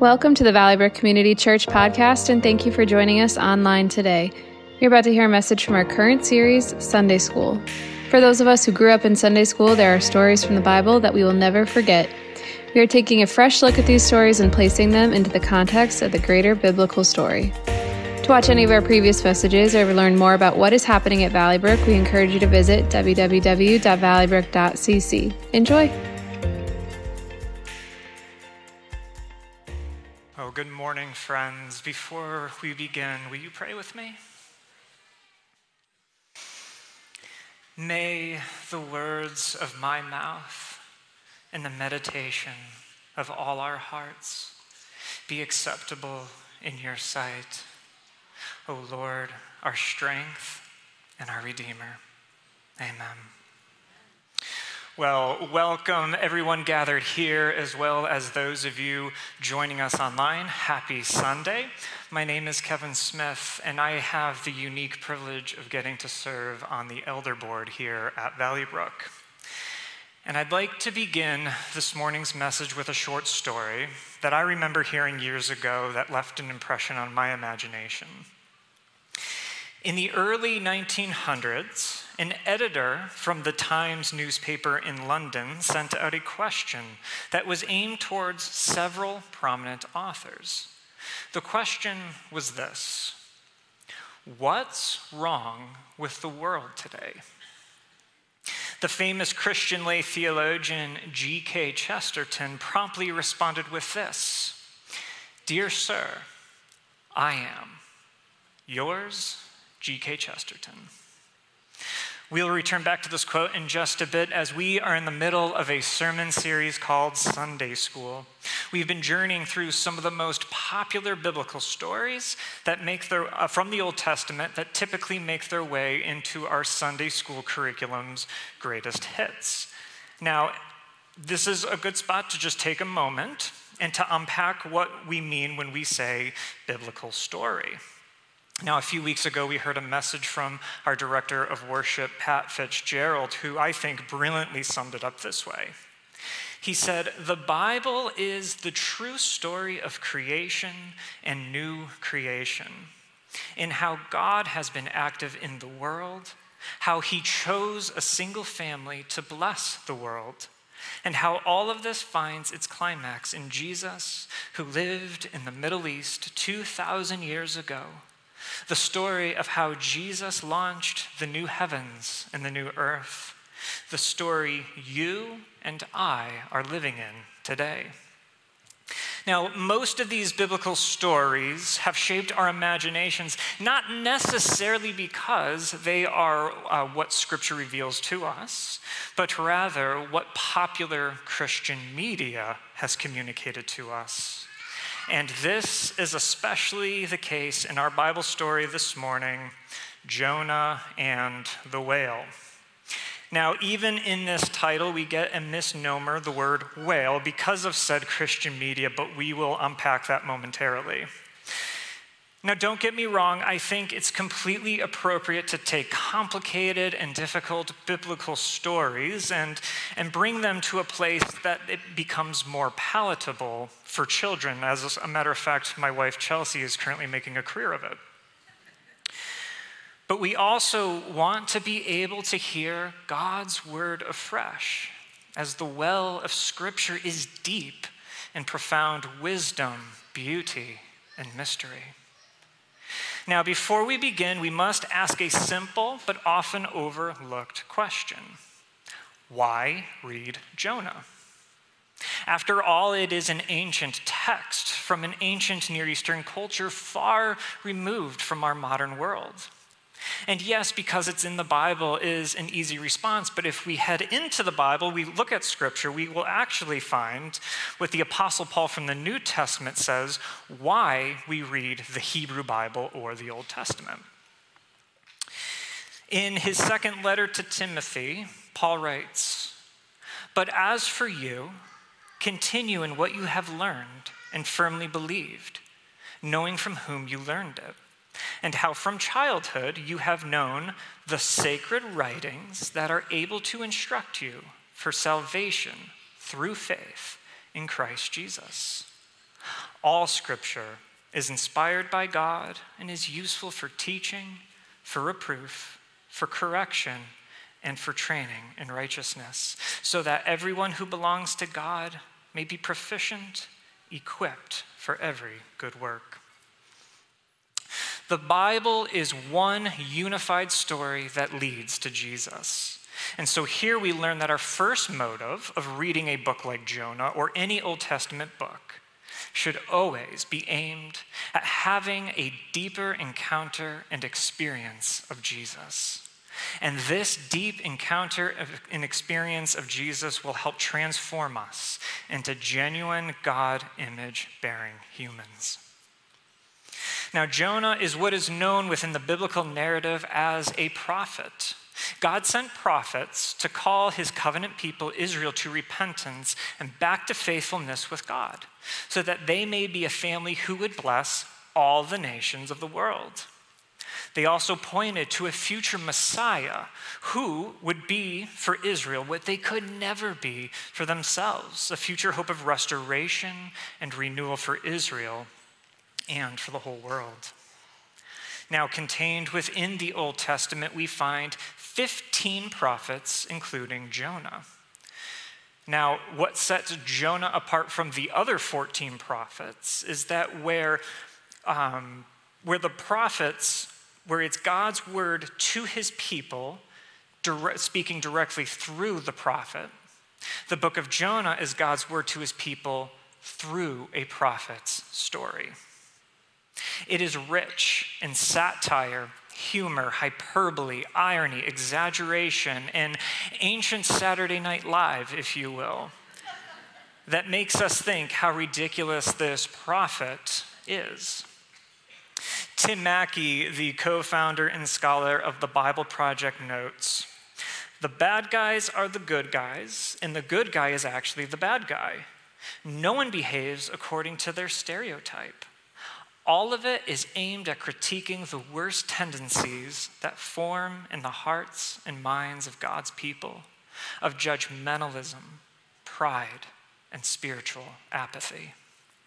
Welcome to the Valley Brook Community Church podcast, and thank you for joining us online today. You're about to hear a message from our current series, Sunday School. For those of us who grew up in Sunday school, there are stories from the Bible that we will never forget. We are taking a fresh look at these stories and placing them into the context of the greater biblical story. To watch any of our previous messages or learn more about what is happening at Valley Brook, we encourage you to visit www.valleybrook.cc. Enjoy! Oh, good morning, friends. Before we begin, will you pray with me? May the words of my mouth and the meditation of all our hearts be acceptable in your sight, O Lord, our strength and our Redeemer. Amen. Well, welcome everyone gathered here, as well as those of you joining us online. Happy Sunday. My name is Kevin Smith, and I have the unique privilege of getting to serve on the elder board here at Valley Brook. And I'd like to begin this morning's message with a short story that I remember hearing years ago that left an impression on my imagination. In the early 1900s, an editor from the Times newspaper in London sent out a question that was aimed towards several prominent authors. The question was this: what's wrong with the world today? The famous Christian lay theologian G.K. Chesterton promptly responded with this: "Dear sir, I am yours, G.K. Chesterton." We'll return back to this quote in just a bit, as we are in the middle of a sermon series called Sunday School. We've been journeying through some of the most popular biblical stories that make from the Old Testament that typically make their way into our Sunday school curriculum's greatest hits. Now, this is a good spot to just take a moment and to unpack what we mean when we say biblical story. Now, a few weeks ago, we heard a message from our director of worship, Pat Fitzgerald, who I think brilliantly summed it up this way. He said, "The Bible is the true story of creation and new creation, in how God has been active in the world, how he chose a single family to bless the world, and how all of this finds its climax in Jesus, who lived in the Middle East 2,000 years ago. The story of how Jesus launched the new heavens and the new earth, the story you and I are living in today." Now, most of these biblical stories have shaped our imaginations, not necessarily because they are what Scripture reveals to us, but rather what popular Christian media has communicated to us. And this is especially the case in our Bible story this morning, Jonah and the whale. Now, even in this title, we get a misnomer, the word whale, because of said Christian media, but we will unpack that momentarily. Now, don't get me wrong, I think it's completely appropriate to take complicated and difficult biblical stories and bring them to a place that it becomes more palatable for children. As a matter of fact, my wife Chelsea is currently making a career of it. But we also want to be able to hear God's word afresh, as the well of Scripture is deep in profound wisdom, beauty, and mystery. Now, before we begin, we must ask a simple but often overlooked question. Why read Jonah? After all, it is an ancient text from an ancient Near Eastern culture far removed from our modern world. And yes, because it's in the Bible is an easy response, but if we head into the Bible, we look at Scripture, we will actually find what the Apostle Paul from the New Testament says, why we read the Hebrew Bible or the Old Testament. In his second letter to Timothy, Paul writes, "But as for you, continue in what you have learned and firmly believed, knowing from whom you learned it, and how from childhood you have known the sacred writings that are able to instruct you for salvation through faith in Christ Jesus. All Scripture is inspired by God and is useful for teaching, for reproof, for correction, and for training in righteousness, so that everyone who belongs to God may be proficient, equipped for every good work. The Bible is one unified story that leads to Jesus. And so here we learn that our first motive of reading a book like Jonah or any Old Testament book should always be aimed at having a deeper encounter and experience of Jesus. And this deep encounter and experience of Jesus will help transform us into genuine God image-bearing humans. Now, Jonah is what is known within the biblical narrative as a prophet. God sent prophets to call his covenant people Israel to repentance and back to faithfulness with God, so that they may be a family who would bless all the nations of the world. They also pointed to a future Messiah who would be for Israel what they could never be for themselves, a future hope of restoration and renewal for Israel and for the whole world. Now, contained within the Old Testament, we find 15 prophets, including Jonah. Now, what sets Jonah apart from the other 14 prophets is that where the prophets, where it's God's word to his people, speaking directly through the prophet, the book of Jonah is God's word to his people through a prophet's story. It is rich in satire, humor, hyperbole, irony, exaggeration, and ancient Saturday Night Live, if you will, that makes us think how ridiculous this prophet is. Tim Mackie, the co-founder and scholar of the Bible Project, notes, "The bad guys are the good guys, and the good guy is actually the bad guy. No one behaves according to their stereotype. All of it is aimed at critiquing the worst tendencies that form in the hearts and minds of God's people, of judgmentalism, pride, and spiritual apathy."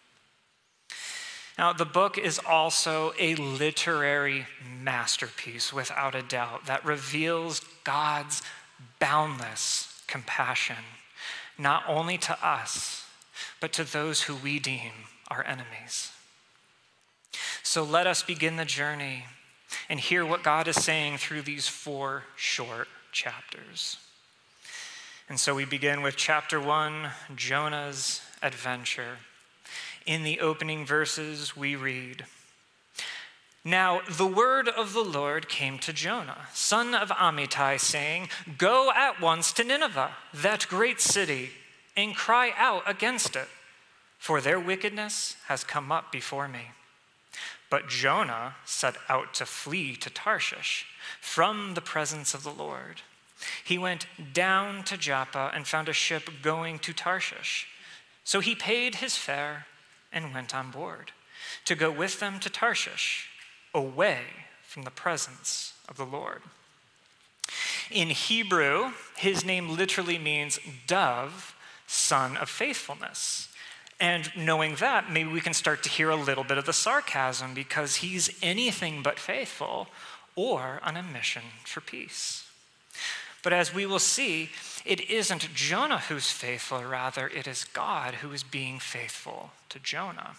Now, the book is also a literary masterpiece, without a doubt, that reveals God's boundless compassion, not only to us, but to those who we deem our enemies. So let us begin the journey and hear what God is saying through these 4 short chapters. And so we begin with chapter 1, Jonah's adventure. In the opening verses, we read, "Now the word of the Lord came to Jonah, son of Amittai, saying, 'Go at once to Nineveh, that great city, and cry out against it, for their wickedness has come up before me.' But Jonah set out to flee to Tarshish from the presence of the Lord. He went down to Joppa and found a ship going to Tarshish. So he paid his fare and went on board to go with them to Tarshish, away from the presence of the Lord." In Hebrew, his name literally means dove, son of faithfulness. And knowing that, maybe we can start to hear a little bit of the sarcasm, because he's anything but faithful or on a mission for peace. But as we will see, it isn't Jonah who's faithful, rather it is God who is being faithful to Jonah.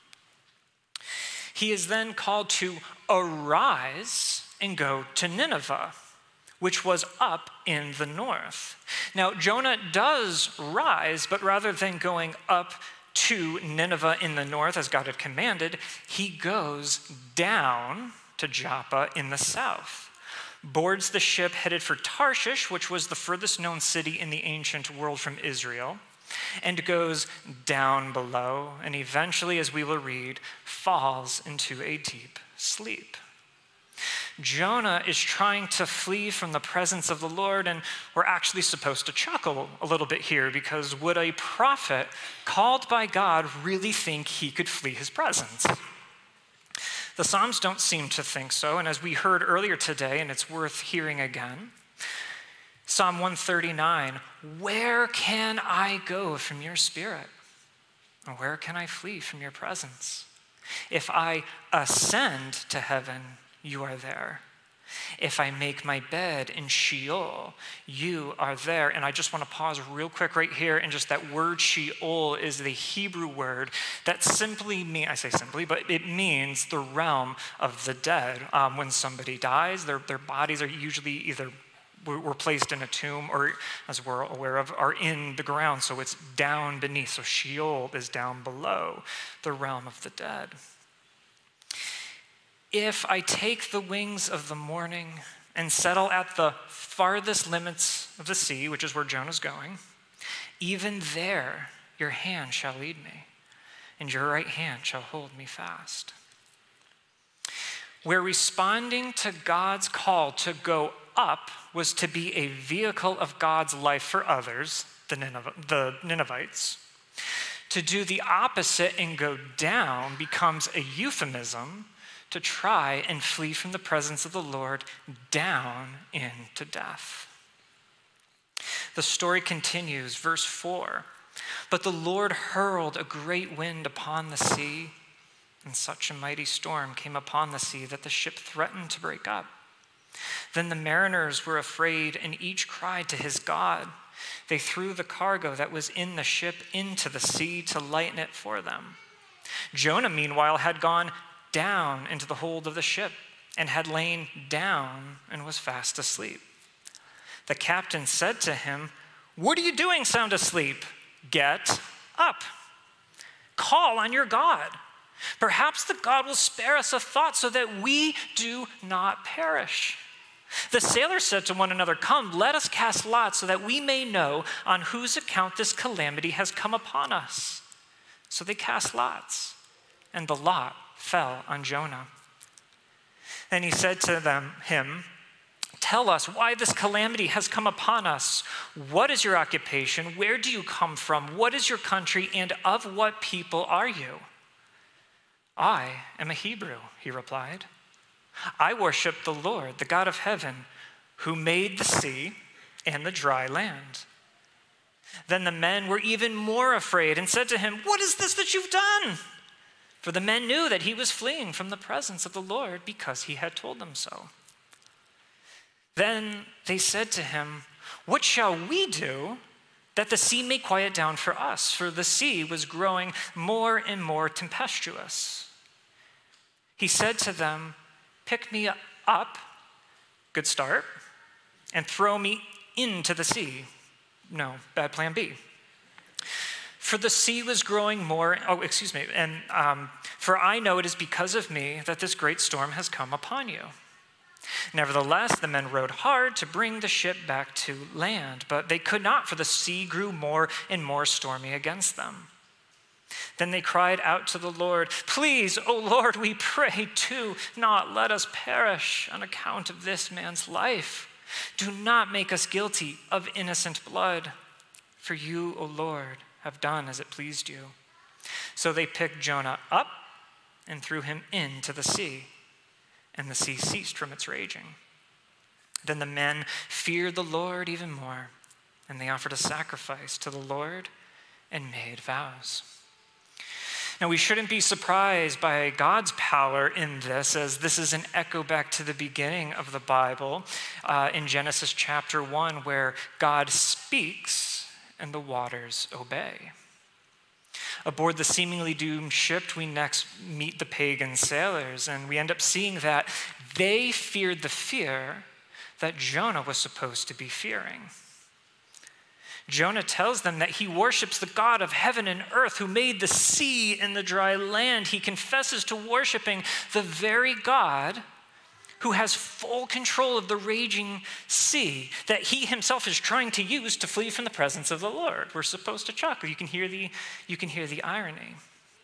He is then called to arise and go to Nineveh, which was up in the north. Now, Jonah does rise, but rather than going up to Nineveh in the north, as God had commanded, he goes down to Joppa in the south, boards the ship headed for Tarshish, which was the furthest known city in the ancient world from Israel, and goes down below, and eventually, as we will read, falls into a deep sleep. Jonah is trying to flee from the presence of the Lord, and we're actually supposed to chuckle a little bit here, because would a prophet called by God really think he could flee his presence? The Psalms don't seem to think so, and as we heard earlier today, and it's worth hearing again, Psalm 139, "Where can I go from your spirit? Where can I flee from your presence? If I ascend to heaven, you are there. If I make my bed in Sheol, you are there. And I just want to pause real quick right here. And just that word Sheol is the Hebrew word that simply means, I say simply, but it means the realm of the dead. When somebody dies, their bodies are usually either were placed in a tomb or, as we're aware of, are in the ground. So it's down beneath. So Sheol is down below the realm of the dead. If I take the wings of the morning and settle at the farthest limits of the sea, which is where Jonah's going, even there your hand shall lead me, and your right hand shall hold me fast. Where responding to God's call to go up was to be a vehicle of God's life for others, the Ninevites, to do the opposite and go down becomes a euphemism to try and flee from the presence of the Lord down into death. The story continues, verse 4. But the Lord hurled a great wind upon the sea, and such a mighty storm came upon the sea that the ship threatened to break up. Then the mariners were afraid, and each cried to his God. They threw the cargo that was in the ship into the sea to lighten it for them. Jonah, meanwhile, had gone down into the hold of the ship and had lain down and was fast asleep. The captain said to him, "What are you doing sound asleep? Get up. Call on your God. Perhaps the God will spare us a thought so that we do not perish." The sailors said to one another, "Come, let us cast lots so that we may know on whose account this calamity has come upon us." So they cast lots, and the lot fell on Jonah. Then he said to him, "Tell us why this calamity has come upon us. What is your occupation? Where do you come from? What is your country? And of what people are you?" "I am a Hebrew," he replied. "I worship the Lord, the God of heaven, who made the sea and the dry land." Then the men were even more afraid and said to him, "What is this that you've done?" For the men knew that he was fleeing from the presence of the Lord because he had told them so. Then they said to him, "What shall we do that the sea may quiet down for us?" For the sea was growing more and more tempestuous. He said to them, "Pick me up," good start, "and throw me into the sea." No, bad plan B. For the sea was growing more, for I know it is because of me that this great storm has come upon you. Nevertheless, the men rowed hard to bring the ship back to land, but they could not, for the sea grew more and more stormy against them. Then they cried out to the Lord, "Please, O Lord, we pray, do not let us perish on account of this man's life. Do not make us guilty of innocent blood. For you, O Lord, have done as it pleased you." So they picked Jonah up and threw him into the sea, and the sea ceased from its raging. Then the men feared the Lord even more, and they offered a sacrifice to the Lord and made vows. Now, we shouldn't be surprised by God's power in this, as this is an echo back to the beginning of the Bible in Genesis chapter 1, where God speaks and the waters obey. Aboard the seemingly doomed ship, we next meet the pagan sailors, and we end up seeing that they feared the fear that Jonah was supposed to be fearing. Jonah tells them that he worships the God of heaven and earth who made the sea and the dry land. He confesses to worshiping the very God who has full control of the raging sea that he himself is trying to use to flee from the presence of the Lord. We're supposed to chuckle. You can hear the irony.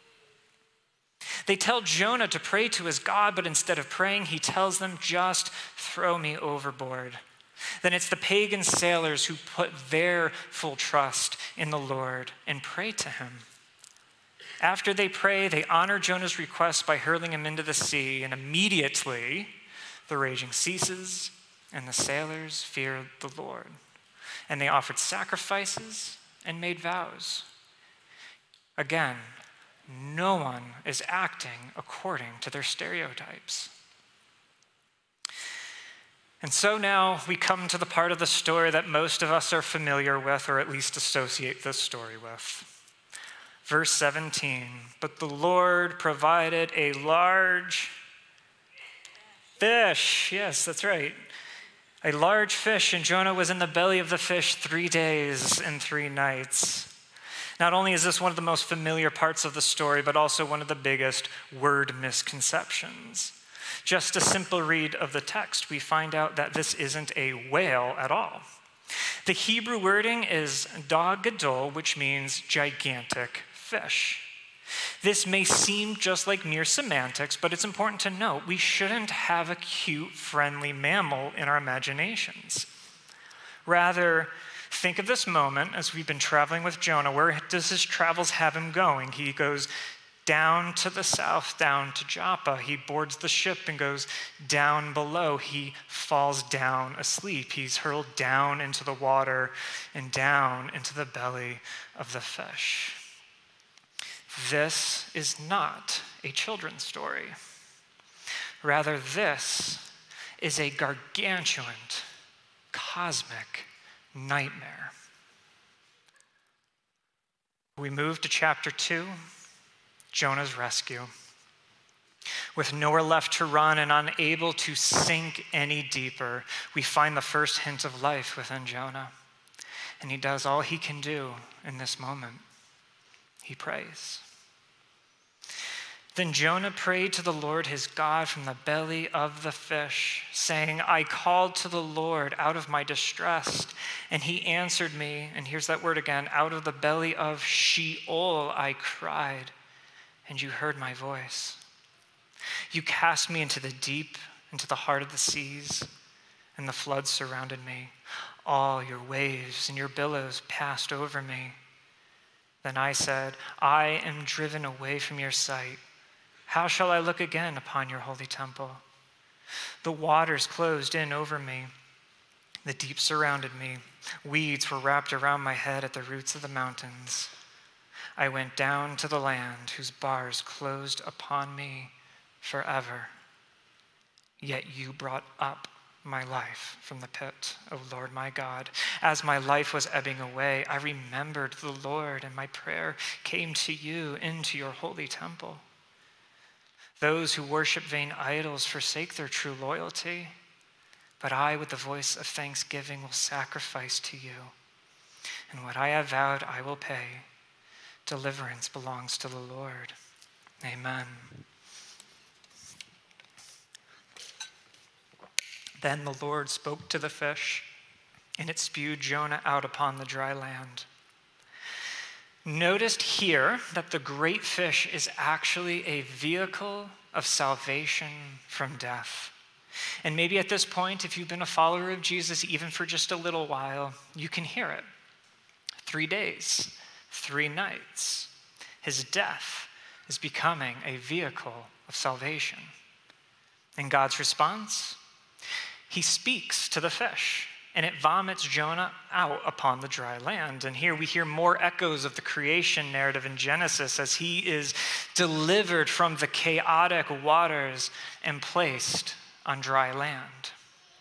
They tell Jonah to pray to his God, but instead of praying, he tells them, "Just throw me overboard." Then it's the pagan sailors who put their full trust in the Lord and pray to him. After they pray, they honor Jonah's request by hurling him into the sea, and immediately the raging ceases, and the sailors feared the Lord. And they offered sacrifices and made vows. Again, no one is acting according to their stereotypes. And so now we come to the part of the story that most of us are familiar with, or at least associate this story with. Verse 17, but the Lord provided a large fish. Yes, that's right. A large fish, and Jonah was in the belly of the fish 3 days and 3 nights. Not only is this one of the most familiar parts of the story, but also one of the biggest word misconceptions. Just a simple read of the text, we find out that this isn't a whale at all. The Hebrew wording is dag gadol, which means gigantic fish. This may seem just like mere semantics, but it's important to note we shouldn't have a cute, friendly mammal in our imaginations. Rather, think of this moment as we've been traveling with Jonah. Where does his travels have him going? He goes down to the south, down to Joppa. He boards the ship and goes down below. He falls down asleep. He's hurled down into the water and down into the belly of the fish. This is not a children's story. Rather, this is a gargantuan, cosmic nightmare. We move to chapter 2, Jonah's rescue. With nowhere left to run and unable to sink any deeper, we find the first hint of life within Jonah. And he does all he can do in this moment. He prays. Then Jonah prayed to the Lord his God from the belly of the fish, saying, I called to the Lord out of my distress, and he answered me. And here's that word again, out of the belly of Sheol I cried, and you heard my voice. You cast me into the deep, into the heart of the seas, and the floods surrounded me. All your waves and your billows passed over me. Then I said, I am driven away from your sight. How shall I look again upon your holy temple? The waters closed in over me. The deep surrounded me. Weeds were wrapped around my head at the roots of the mountains. I went down to the land whose bars closed upon me forever. Yet you brought up my life from the pit, O Lord my God. As my life was ebbing away, I remembered the Lord, and my prayer came to you into your holy temple. Those who worship vain idols forsake their true loyalty, but I, with the voice of thanksgiving, will sacrifice to you. And what I have vowed, I will pay. Deliverance belongs to the Lord. Amen. Then the Lord spoke to the fish, and it spewed Jonah out upon the dry land. Noticed here that the great fish is actually a vehicle of salvation from death. And maybe at this point, if you've been a follower of Jesus even for just a little while, you can hear it. 3 days, 3 nights. His death is becoming a vehicle of salvation. And God's response? He speaks to the fish, and it vomits Jonah out upon the dry land. And here we hear more echoes of the creation narrative in Genesis as he is delivered from the chaotic waters and placed on dry land.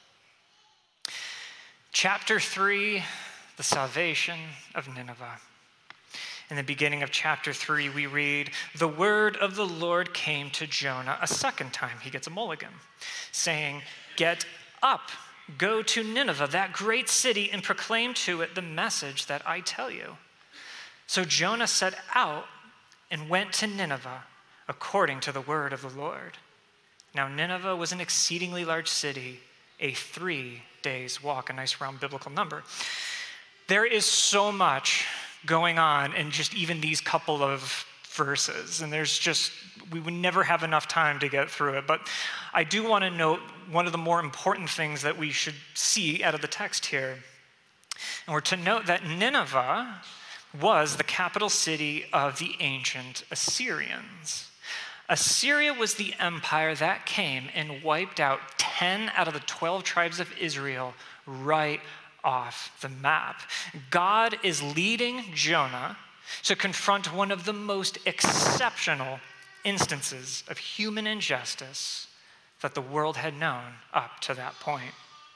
Chapter 3, the salvation of Nineveh. In the beginning of chapter 3, we read, the word of the Lord came to Jonah a second time. He gets a mulligan, saying, get up, go to Nineveh, that great city, and proclaim to it the message that I tell you. So Jonah set out and went to Nineveh according to the word of the Lord. Now Nineveh was an exceedingly large city, a 3 days walk, a nice round biblical number. There is so much going on in just even these couple of verses, and we would never have enough time to get through it. But I do want to note one of the more important things that we should see out of the text here. And we're to note that Nineveh was the capital city of the ancient Assyrians. Assyria was the empire that came and wiped out 10 out of the 12 tribes of Israel right off the map. God is leading Jonah to confront one of the most exceptional instances of human injustice that the world had known up to that point.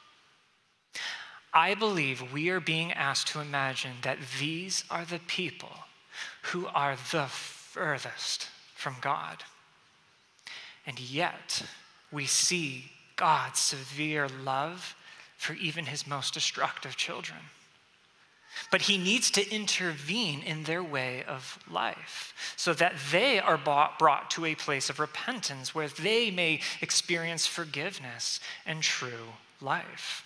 I believe we are being asked to imagine that these are the people who are the furthest from God. And yet, we see God's severe love for even his most destructive children. But he needs to intervene in their way of life so that they are brought to a place of repentance where they may experience forgiveness and true life.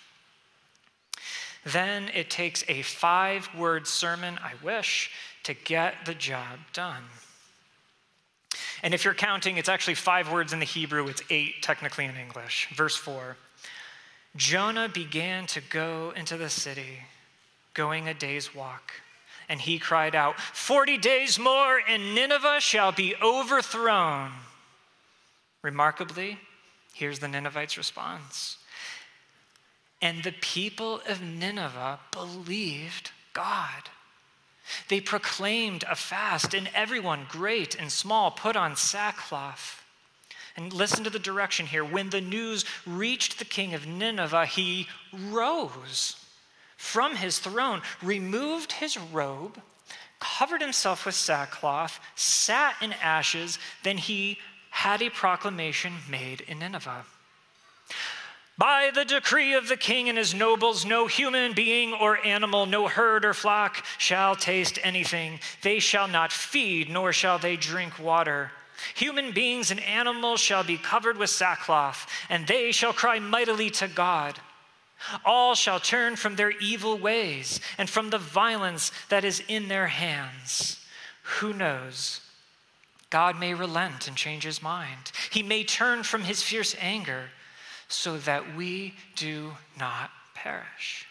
Then it takes a 5-word sermon, I wish, to get the job done. And if you're counting, it's actually 5 words in the Hebrew, it's 8 technically in English. Verse 4, Jonah began to go into the city, going a day's walk. And he cried out, 40 days more and Nineveh shall be overthrown. Remarkably, here's the Ninevites' response. And the people of Nineveh believed God. They proclaimed a fast, and everyone, great and small, put on sackcloth. And listen to the direction here. When the news reached the king of Nineveh, he rose from his throne, removed his robe, covered himself with sackcloth, sat in ashes. Then he had a proclamation made in Nineveh. By the decree of the king and his nobles, no human being or animal, no herd or flock shall taste anything. They shall not feed, nor shall they drink water. Human beings and animals shall be covered with sackcloth, and they shall cry mightily to God. All shall turn from their evil ways and from the violence that is in their hands. Who knows? God may relent and change his mind. He may turn from his fierce anger so that we do not perish.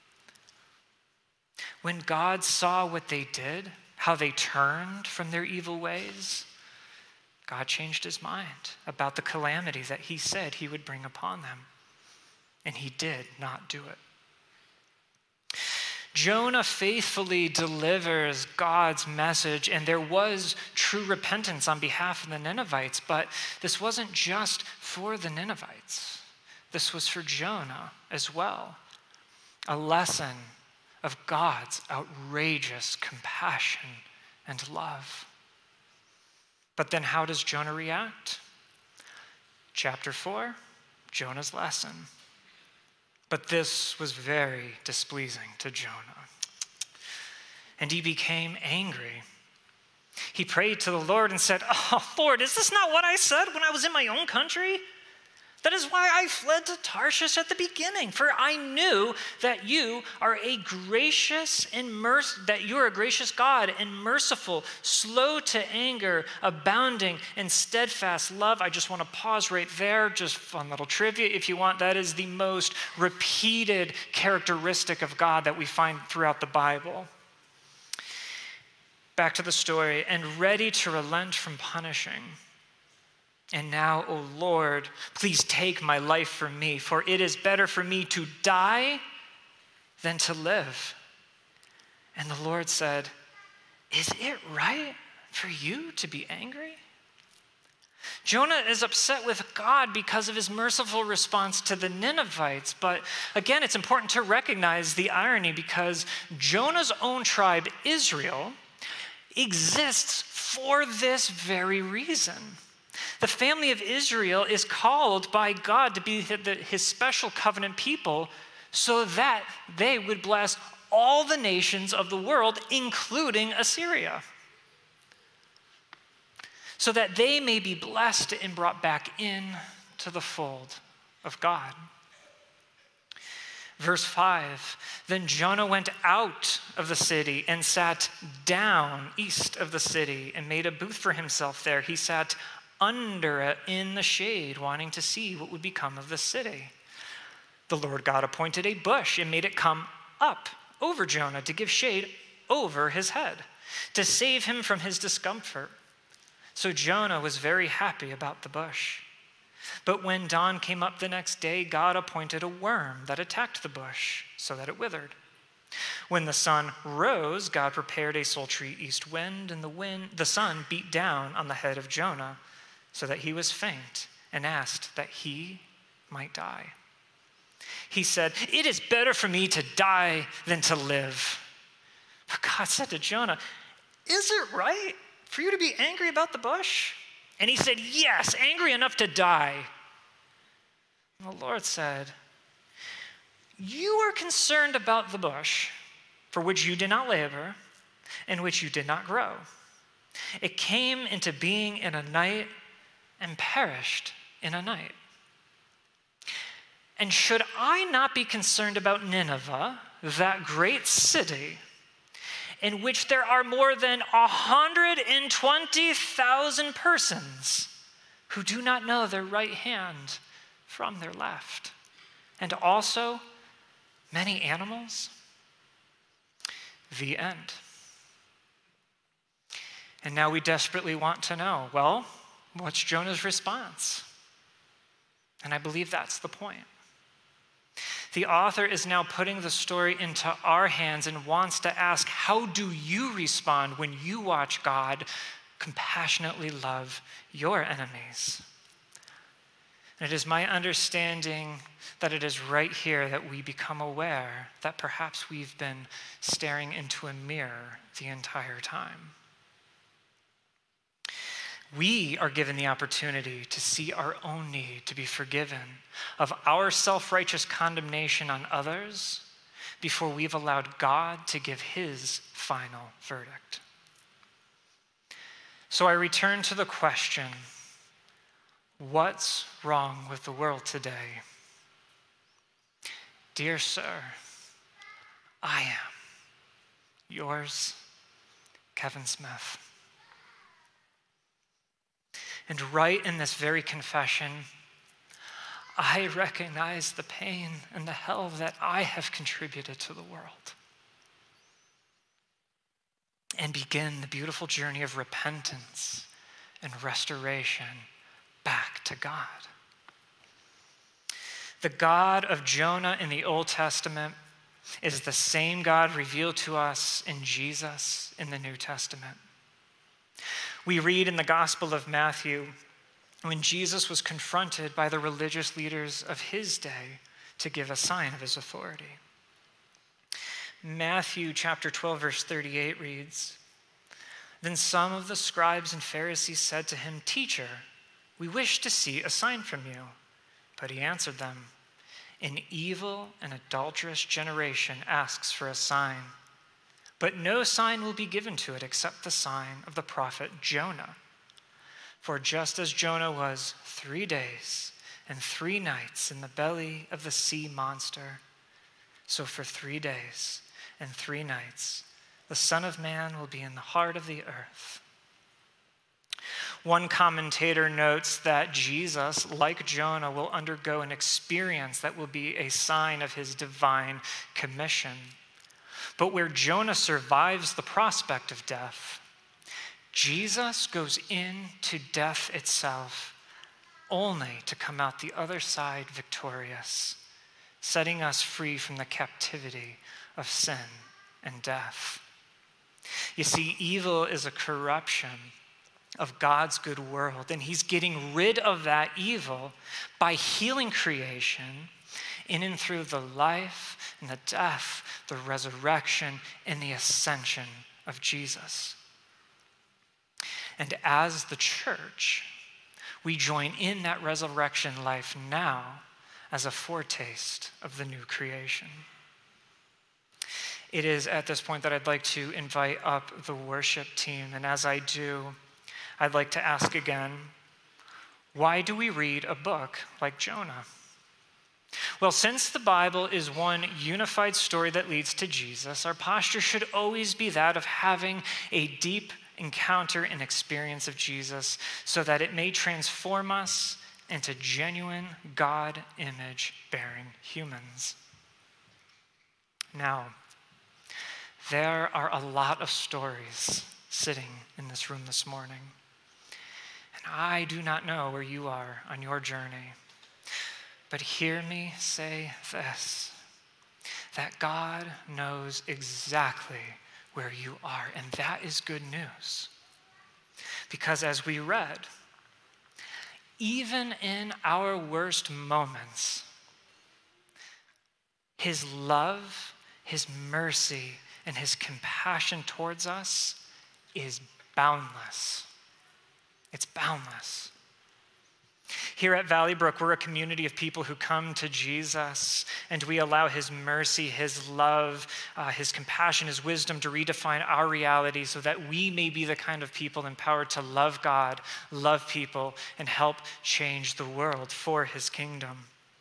When God saw what they did, how they turned from their evil ways, God changed his mind about the calamity that he said he would bring upon them. And he did not do it. Jonah faithfully delivers God's message, and there was true repentance on behalf of the Ninevites, but this wasn't just for the Ninevites. This was for Jonah as well. A lesson of God's outrageous compassion and love. But then how does Jonah react? Chapter 4, Jonah's lesson. But this was very displeasing to Jonah. And he became angry. He prayed to the Lord and said, "Oh, Lord, is this not what I said when I was in my own country? That is why I fled to Tarshish at the beginning, for I knew that you are a gracious God and merciful, slow to anger, abounding in steadfast love." I just want to pause right there, just fun little trivia if you want. That is the most repeated characteristic of God that we find throughout the Bible. Back to the story, and ready to relent from punishing. And now, O Lord, please take my life from me, for it is better for me to die than to live. And the Lord said, "Is it right for you to be angry?" Jonah is upset with God because of his merciful response to the Ninevites. But again, it's important to recognize the irony, because Jonah's own tribe, Israel, exists for this very reason. The family of Israel is called by God to be his special covenant people so that they would bless all the nations of the world, including Assyria, so that they may be blessed and brought back in to the fold of God. Verse 5, then Jonah went out of the city and sat down east of the city and made a booth for himself there. He sat under it in the shade, wanting to see what would become of the city. The Lord God appointed a bush and made it come up over Jonah to give shade over his head, to save him from his discomfort. So Jonah was very happy about the bush. But when dawn came up the next day, God appointed a worm that attacked the bush so that it withered. When the sun rose, God prepared a sultry east wind, and the sun beat down on the head of Jonah, so that he was faint and asked that he might die. He said, "It is better for me to die than to live." But God said to Jonah, "Is it right for you to be angry about the bush?" And he said, "Yes, angry enough to die." And the Lord said, "You are concerned about the bush, for which you did not labor, and which you did not grow. It came into being in a night and perished in a night. And should I not be concerned about Nineveh, that great city, in which there are more than 120,000 persons who do not know their right hand from their left, and also many animals?" The end. And now we desperately want to know, well, what's Jonah's response? And I believe that's the point. The author is now putting the story into our hands and wants to ask, how do you respond when you watch God compassionately love your enemies? And it is my understanding that it is right here that we become aware that perhaps we've been staring into a mirror the entire time. We are given the opportunity to see our own need to be forgiven of our self-righteous condemnation on others before we've allowed God to give his final verdict. So I return to the question, what's wrong with the world today? Dear sir, I am yours, Kevin Smith. And right in this very confession, I recognize the pain and the hell that I have contributed to the world, and begin the beautiful journey of repentance and restoration back to God. The God of Jonah in the Old Testament is the same God revealed to us in Jesus in the New Testament. We read in the Gospel of Matthew when Jesus was confronted by the religious leaders of his day to give a sign of his authority. Matthew chapter 12, verse 38 reads, "Then some of the scribes and Pharisees said to him, 'Teacher, we wish to see a sign from you.' But he answered them, 'An evil and adulterous generation asks for a sign, but no sign will be given to it except the sign of the prophet Jonah. For just as Jonah was 3 days and 3 nights in the belly of the sea monster, so for 3 days and 3 nights the Son of Man will be in the heart of the earth.'" One commentator notes that Jesus, like Jonah, will undergo an experience that will be a sign of his divine commission. But where Jonah survives the prospect of death, Jesus goes into death itself only to come out the other side victorious, setting us free from the captivity of sin and death. You see, evil is a corruption of God's good world, and he's getting rid of that evil by healing creation in and through the life and the death, the resurrection, and the ascension of Jesus. And as the church, we join in that resurrection life now as a foretaste of the new creation. It is at this point that I'd like to invite up the worship team, and as I do, I'd like to ask again, why do we read a book like Jonah? Well, since the Bible is one unified story that leads to Jesus, our posture should always be that of having a deep encounter and experience of Jesus so that it may transform us into genuine God image-bearing humans. Now, there are a lot of stories sitting in this room this morning, and I do not know where you are on your journey. But hear me say this. that God knows exactly where you are, and that is good news. Because as we read, even in our worst moments, his love, his mercy, and his compassion towards us is boundless. It's boundless. Here at Valley Brook, we're a community of people who come to Jesus, and we allow his mercy, his love, his compassion, his wisdom to redefine our reality so that we may be the kind of people empowered to love God, love people, and help change the world for his kingdom.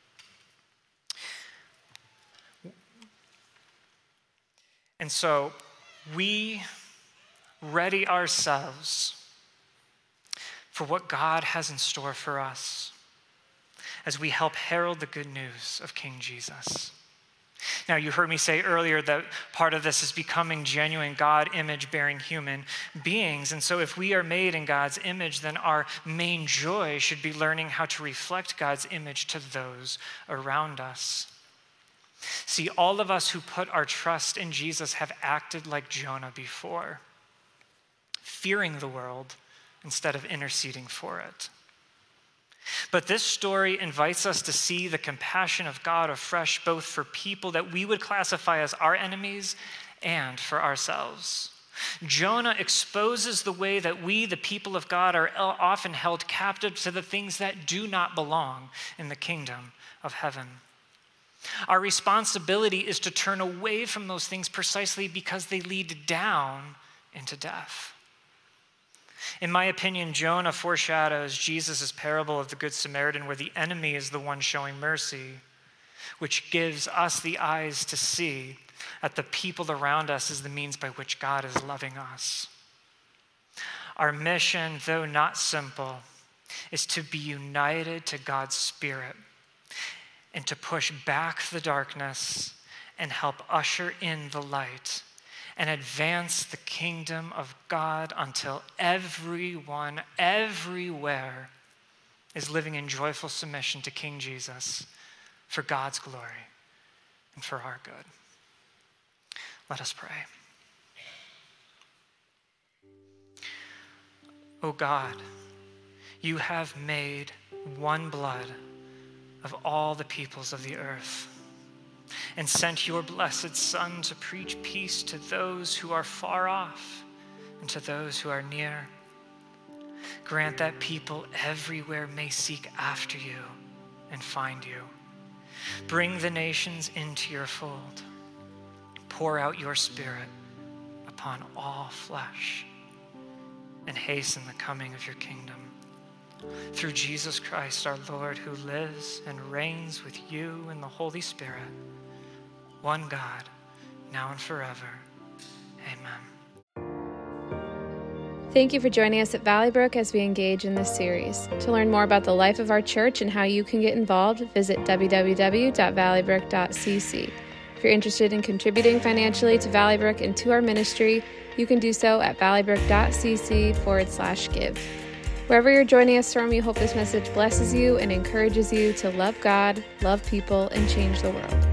And so we ready ourselves for what God has in store for us as we help herald the good news of King Jesus. Now, you heard me say earlier that part of this is becoming genuine God image-bearing human beings. And so if we are made in God's image, then our main joy should be learning how to reflect God's image to those around us. See, all of us who put our trust in Jesus have acted like Jonah before, fearing the world instead of interceding for it. But this story invites us to see the compassion of God afresh, both for people that we would classify as our enemies and for ourselves. Jonah exposes the way that we, the people of God, are often held captive to the things that do not belong in the kingdom of heaven. Our responsibility is to turn away from those things precisely because they lead down into death. In my opinion, Jonah foreshadows Jesus' parable of the Good Samaritan, where the enemy is the one showing mercy, which gives us the eyes to see that the people around us is the means by which God is loving us. Our mission, though not simple, is to be united to God's Spirit and to push back the darkness and help usher in the light and advance the kingdom of God until everyone, everywhere, is living in joyful submission to King Jesus for God's glory and for our good. Let us pray. O God, you have made one blood of all the peoples of the earth, and sent your blessed Son to preach peace to those who are far off and to those who are near. Grant that people everywhere may seek after you and find you. Bring the nations into your fold. Pour out your Spirit upon all flesh and hasten the coming of your kingdom. Through Jesus Christ our Lord, who lives and reigns with you in the Holy Spirit, one God, now and forever. Amen. Thank you for joining us at Valley Brook as we engage in this series. To learn more about the life of our church and how you can get involved, visit www.valleybrook.cc. If you're interested in contributing financially to Valley Brook and to our ministry, you can do so at valleybrook.cc/give. Wherever you're joining us from, we hope this message blesses you and encourages you to love God, love people, and change the world.